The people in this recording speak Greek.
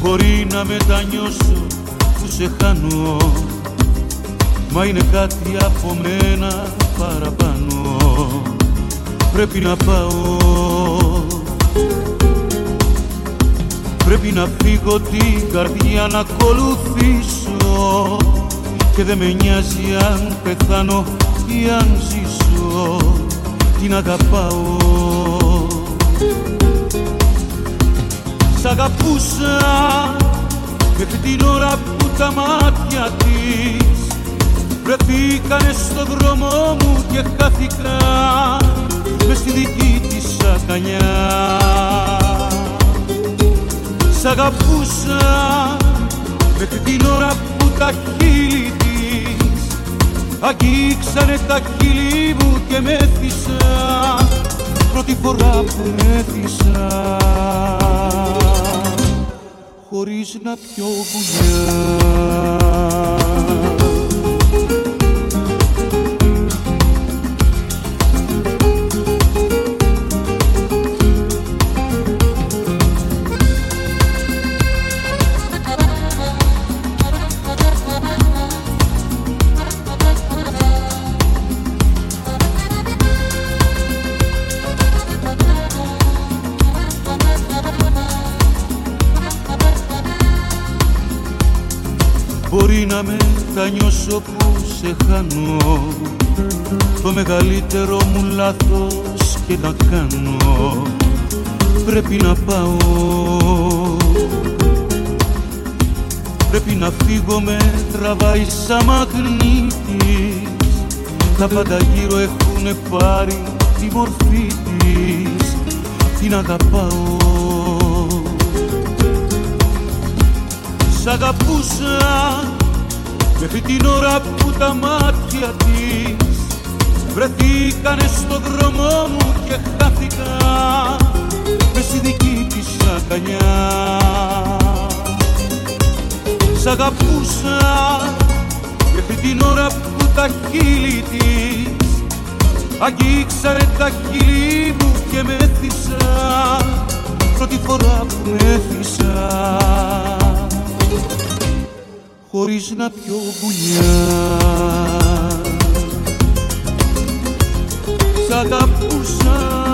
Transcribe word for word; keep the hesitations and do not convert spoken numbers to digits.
Μπορεί να μετανιώσω που σε χάνω, μα είναι κάτι από μένα παραπάνω. Πρέπει να πάω, πρέπει να φύγω, την καρδιά να ακολουθήσω, και δεν με νοιάζει αν πεθάνω ή αν ζήσω, την αγαπάω. Σ' αγαπούσα μέχρι την ώρα που τα μάτια της βρεθήκανε στο δρόμο μου και χάθηκα μες στη δική της αγκαλιά. Σ' αγαπούσα μέχρι την ώρα που τα χείλη της αγγίξανε τα χείλη μου και μέθησα, πρώτη φορά που μέθησα χωρίς να πιω βουλιά. Μπορεί να μετανιώσω που σε χάνω, το μεγαλύτερο μου λάθος και να κάνω. Πρέπει να πάω, πρέπει να φύγω, με τραβάει σαν μαγνήτης. Τα πάντα γύρω έχουνε πάρει τη μορφή της, την αγαπάω. Σ' αγαπούσα μέχρι την ώρα που τα μάτια της βρεθήκανε στο δρόμο μου και χάθηκα μες στη δική της αγκαλιά. Σ' αγαπούσα μέχρι την ώρα που τα χείλη της αγγίξανε τα χείλη μου και μέθησα, πρώτη φορά που μέθησα χωρίς να πιω βουλιά. Σ' αγαπούσα